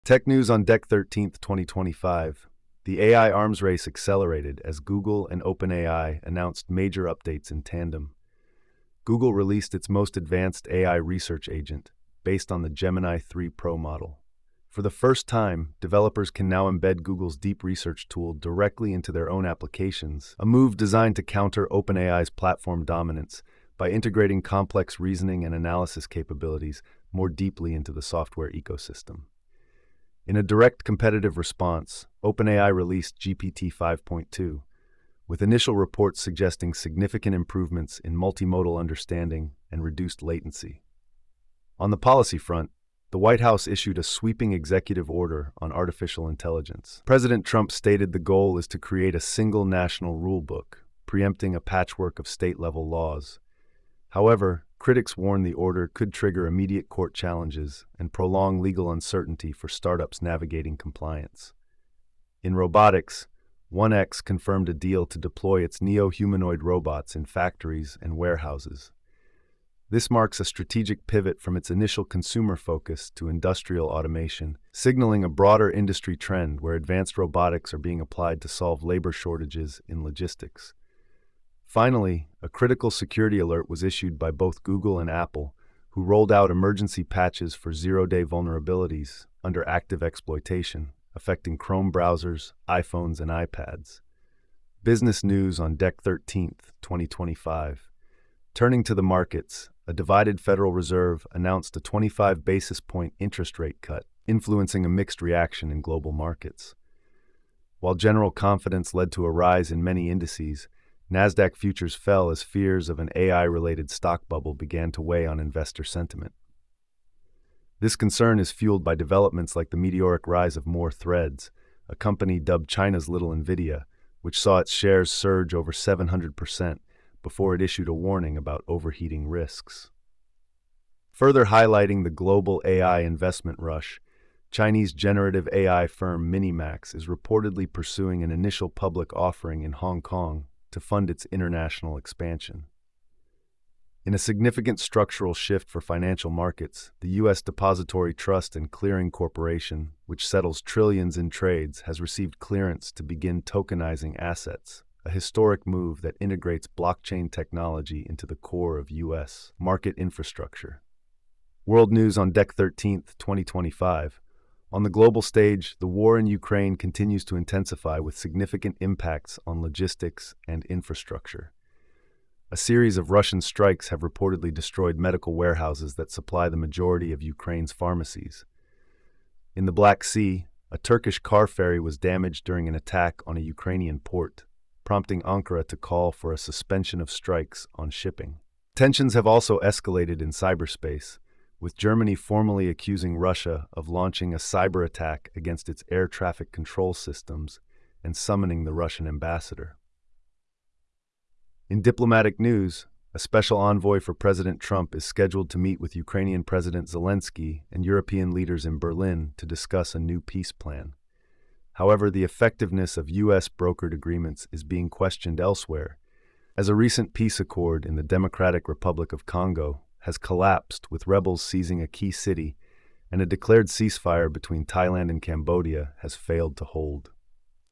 Tech news on Deck 13th, 2025. The AI arms race accelerated as Google and OpenAI announced major updates in tandem. Google released its most advanced AI research agent, based on the Gemini 3 Pro model. For the first time, developers can now embed Google's deep research tool directly into their own applications, a move designed to counter OpenAI's platform dominance by integrating complex reasoning and analysis capabilities more deeply into the software ecosystem. In a direct competitive response, OpenAI released GPT 5.2, with initial reports suggesting significant improvements in multimodal understanding and reduced latency. On the policy front, the White House issued a sweeping executive order on artificial intelligence. President Trump stated the goal is to create a single national rulebook, preempting a patchwork of state-level laws. However, critics warn the order could trigger immediate court challenges and prolong legal uncertainty for startups navigating compliance. In robotics, 1X confirmed a deal to deploy its neo-humanoid robots in factories and warehouses. This marks a strategic pivot from its initial consumer focus to industrial automation, signaling a broader industry trend where advanced robotics are being applied to solve labor shortages in logistics. Finally, a critical security alert was issued by both Google and Apple, who rolled out emergency patches for zero-day vulnerabilities under active exploitation, affecting Chrome browsers, iPhones, and iPads. Business news on Deck 13th, 2025. Turning to the markets, a divided Federal Reserve announced a 25 basis point interest rate cut, influencing a mixed reaction in global markets. While general confidence led to a rise in many indices, Nasdaq futures fell as fears of an AI-related stock bubble began to weigh on investor sentiment. This concern is fueled by developments like the meteoric rise of More Threads, a company dubbed China's Little Nvidia, which saw its shares surge over 700% before it issued a warning about overheating risks. Further highlighting the global AI investment rush, Chinese generative AI firm Minimax is reportedly pursuing an initial public offering in Hong Kong to fund its international expansion. In a significant structural shift for financial markets, the U.S. Depository Trust and Clearing Corporation, which settles trillions in trades, has received clearance to begin tokenizing assets, a historic move that integrates blockchain technology into the core of U.S. market infrastructure. World news on Deck 13th, 2025. On the global stage, the war in Ukraine continues to intensify with significant impacts on logistics and infrastructure. A series of Russian strikes have reportedly destroyed medical warehouses that supply the majority of Ukraine's pharmacies. In the Black Sea, a Turkish car ferry was damaged during an attack on a Ukrainian port, prompting Ankara to call for a suspension of strikes on shipping. Tensions have also escalated in cyberspace, with Germany formally accusing Russia of launching a cyber attack against its air traffic control systems and summoning the Russian ambassador. In diplomatic news, a special envoy for President Trump is scheduled to meet with Ukrainian President Zelensky and European leaders in Berlin to discuss a new peace plan. However, the effectiveness of U.S. brokered agreements is being questioned elsewhere, as a recent peace accord in the Democratic Republic of Congo has collapsed with rebels seizing a key city, and a declared ceasefire between Thailand and Cambodia has failed to hold.